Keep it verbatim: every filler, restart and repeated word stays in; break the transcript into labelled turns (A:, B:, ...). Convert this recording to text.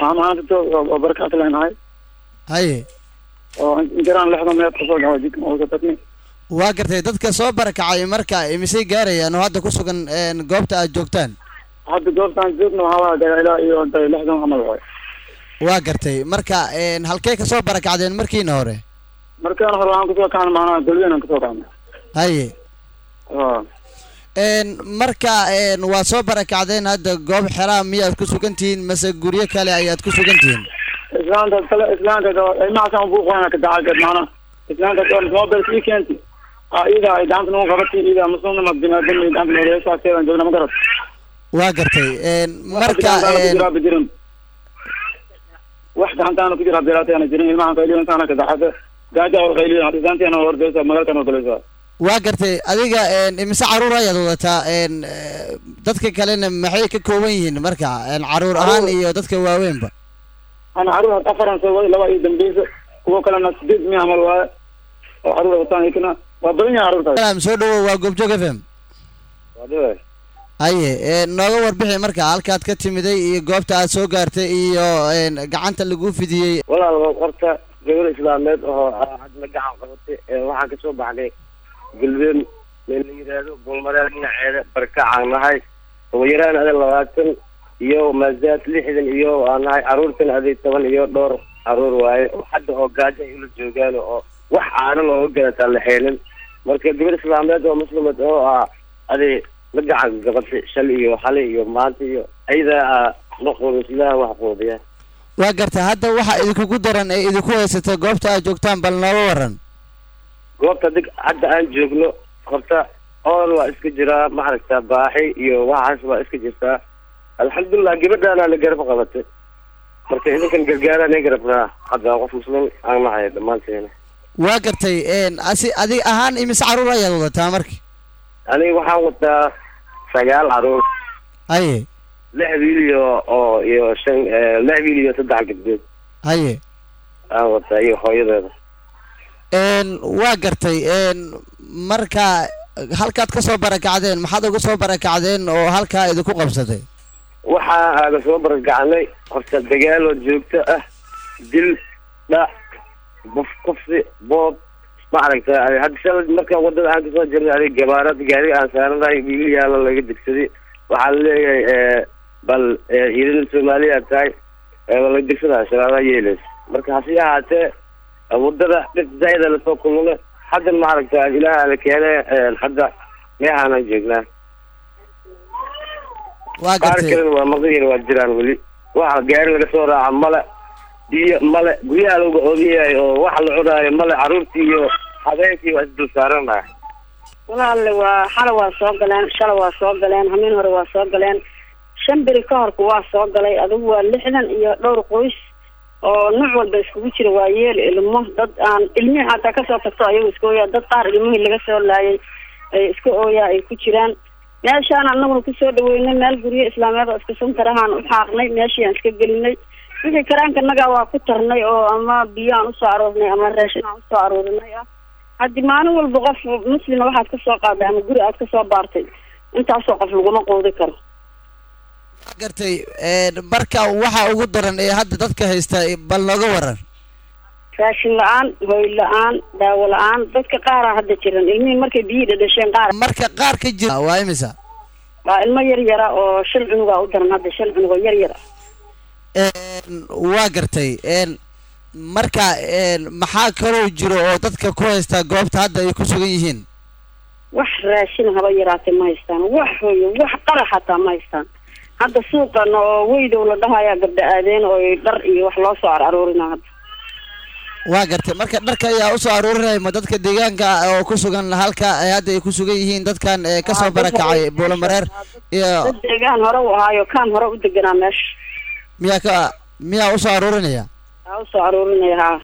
A: أنا أنت وبركات لنا هاي
B: haye
A: وإنجران لحظة ما يتصل على ذيك موجودتني
B: waa gartay dadka soo barakacay marka imisay gaarayaan oo hadda ku sugan goobta aad joogtaan
A: hadda goobtaan joogno waxaa dagaala iyo lixdan camal waay
B: waa gartay marka halkee ka soo barakacdeen markiina hore
A: markaan hore waxaan kusoo kacnay maanaa dalweynan kasoo kacnay
B: haye een marka een waa soo barakacdeen hadda goob xeraa miyaad ku sugan tihiin mase guryo kale ayaad ku sugan tihiin
A: islaanta kale islaanta ay maasan buuqana ka dacagad maana islaanta doon mobile weekend ida ay daanta noo qabatay ida muslimna ma binaadin ay daanta noo reeysa teedan joogna ma garad
B: waa gartay een marka een
A: wax gacantaana ku jira beerateena jirin ilmaha qayliin saana ka dacada gaaja oo qayliin hadisanteena hordeysa magaalka noo galeysa
B: waa gartay adiga een imisa caruur ayaad wadataa een dadka kalena maxay ka kooban yihiin marka een caruur ahaan iyo dadka waaweynba
A: ana caruur afaran soo laba iyo dambeeyay kuwa kalena sidii mi amal waa oo caruur wataan ikna waa badan yahay caruurta
B: salaam soo dhawo waa goobjoog F M
A: wadada
B: haye ee nooga warbixi marka halkaad ka timiday iyo goobta aad soo gaartay iyo een gacanta lagu fidiyay
C: walaal qorta gabar islaameed oo had la gacan qabatay waxaan ka soo baxnay galbeed meel la yiraahdo bulmareer dhinaceeda barkacaan nahay oo yaraan adan labaatan iyo mazaad lixdan iyo aanahay caruurtan aday toban iyo dhowr caruur waaye hadda oo gaajo ay la joogaan oo wax aanan oo garata la xeelin marka gabar islaameed oo muslimad oo ah aday la gacan qabatay shal iyo xalay iyo maanta iyo ayda noqon islaam wax qoodiya
B: waa gartay hadda waxa idinku daran ee idinku haysata goobta aad joogtaan bal nooga waran
C: goobta dig hadda aan joogno horta oon waa iska jiraa ma aragtaa baaxi iyo waxaas waa iska jirtaa alxamdulillah gabadhaana la garab qabatay marka idinkan gargaaraan ay garabnaa hadda qof muslim aan nahay dhammaanteena
B: waa gartay een asi adi ahaan imis caruur ayaad wadataa markii
C: aniga waxaan wataa sagaal caruur
B: haye
C: lix wiil iyo oo iyo shan lix wiil iyo saddex gabdhood
B: haye
C: aan wataa iyo hooyadeeda
B: een waa gartay een marka halkaad ka soo barakacdeen maxaad uga soo barakacdeen oo halkaa idinku qabsatay
C: waxa aan soo barakacnay horta dagaal oo joogto ah dil dhac buf kufsi boob ma aragtaa hadda shalad marka wadada aan kasoo jirnay adiga gabaarad gaari aan saaranahay wiil yaala laga digsaday waxaa leeyahay bal ciidan Soomaaliya tahay wala digsadaa sharaada yeelis marka hasi ahaatee wadada dad zaid la soo kulmay hadda ma aragtaa ilaaha la keenay hadda meehaan joognaa
B: waa gartay
C: waa maqdiyada waa jiraan wali waxa gaari laga soo raaca mala biyo mala guryaha lagu oodiyay oo wax la cunaayo mala caruurtii iyo habeenkii waa isdul saaranahay
D: walaal waa xala waa soo galeen shala waa soo galeen hameen hore waa soo galeen shan biri ka hor waa soo galay adigu waa lixdan iyo dhowr qoys oo nooc walba iskugu jira waa yeel ilmo dad aan ilmihi hata ka soo tagto ayagu isku ooyaa dad qaar ilmihii laga soo laayay ay isku ooyaa ay ku jiraan meeshaan annaguna ku soo dhaweynay meel guryo islaameed oo iska suntarahaan u xaaqnay meeshii aan iska gelinay wixii karaanka waa ku tarnay oo ama biyo aan usoo aroornay ama raashin aan usoo aroorinay ah haddii maalin walba qof muslima waxaad ka soo qaaday ama guri aad ka soo baartay intaasoo qof laguma qoodi karo
B: gartay marka waxa ugu daran ee hadda dadka haysta bal nooga waran
D: raashin la-aan hooy la-aan daawo la-aan dadka qaara hadda jiran ilmihii markay biyi dhadhasheen qaar
B: marka qaar ka jira waa imisa
D: waa ilmo yar yara oo shan cunuga u daran hadda shan cunug oo yar yar
B: waa gartay marka maxaa kaloo jiro oo dadka ku haysta goobta hadda ay ku sugan yihiin
D: wax raashin haba yaraatay ma haystaan wax hooyo wax qara xataa ma haystaan hadda suuqan oo weydow la dhahayaa gabdha aadeen oo dhar iyo wax loo soo aroorinaa hadda
B: waa gartay marka dharka ayaa usoo aroorinaya ma dadka deegaanka oo ku sugan halka ay hadda ay ku sugan yihiin dadkan ka soo barakacay Buulamareer iyo
D: deegaan hore u ahaayo kaan hore u deganaa meesha
B: miyaa ka miyaa usoo aroorinaya
D: usoo aroorinaya